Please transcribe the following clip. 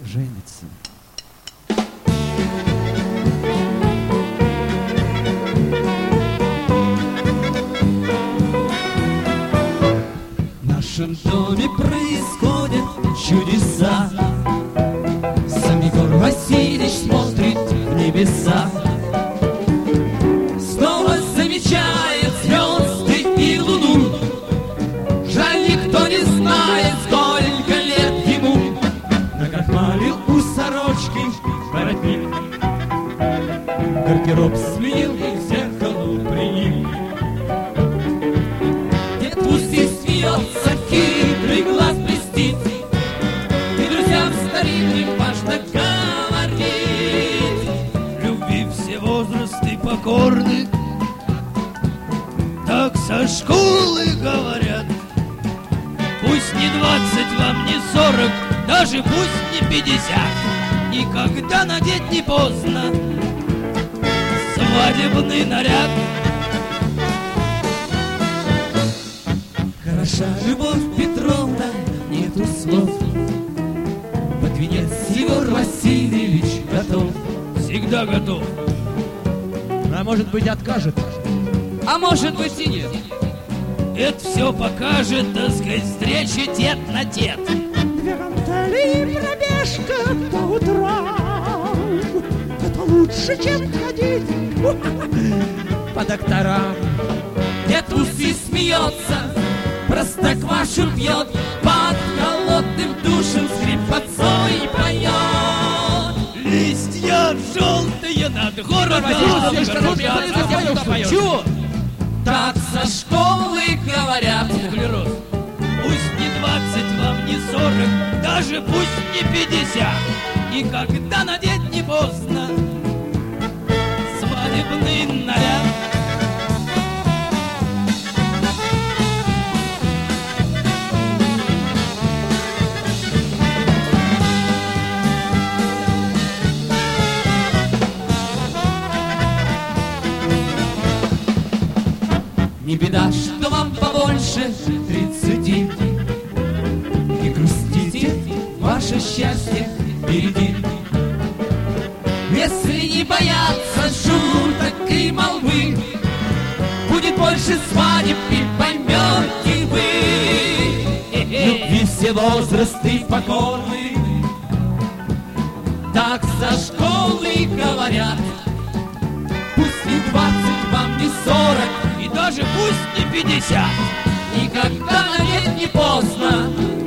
женится. В нашем доме происходят чудеса. Сам Егор Васильевич смотрит в небеса. Снова замечает звезды и луну. Жаль, никто не знает, сколько лет ему. Накрахмалил у сорочки воротник, гардероб сменил и к зеркалу приник. Дед в усы смеется, хитрый глаз блестит, и друзьям старинным важно говорить. Любви все возрасты покорны, так со школы говорят. Пусть не 20 вам, не 40, даже пусть не 50, никогда надеть не поздно свадебный наряд. Хороша Любовь Петровна, нету слов. Под венец Егор Васильевич готов. Всегда готов. А может быть, откажет? А может быть и нет. Это все покажет, так сказать, встреча тет на тет. Две гантели и пробежка до утра. Это лучше, чем ходить По докторам. Дед в усы смеется, простоквашу пьет, под холодным душем скрипацой поет. Листья желтые над городом. Чего? Так со школы говорят. Углерод. Пусть не 20 вам, не 40, даже пусть не 50, никогда надеть не поздно свадебный наряд. Не беда, что вам побольше 30, не грустите, ваше счастье впереди. Если не бояться шуток и молвы, будет больше свадеб и поймете вы. Любви все возрасты покорны, так со школы говорят. Пусть не 20 вам, не 40, И даже пусть не 50, никогда надеть не поздно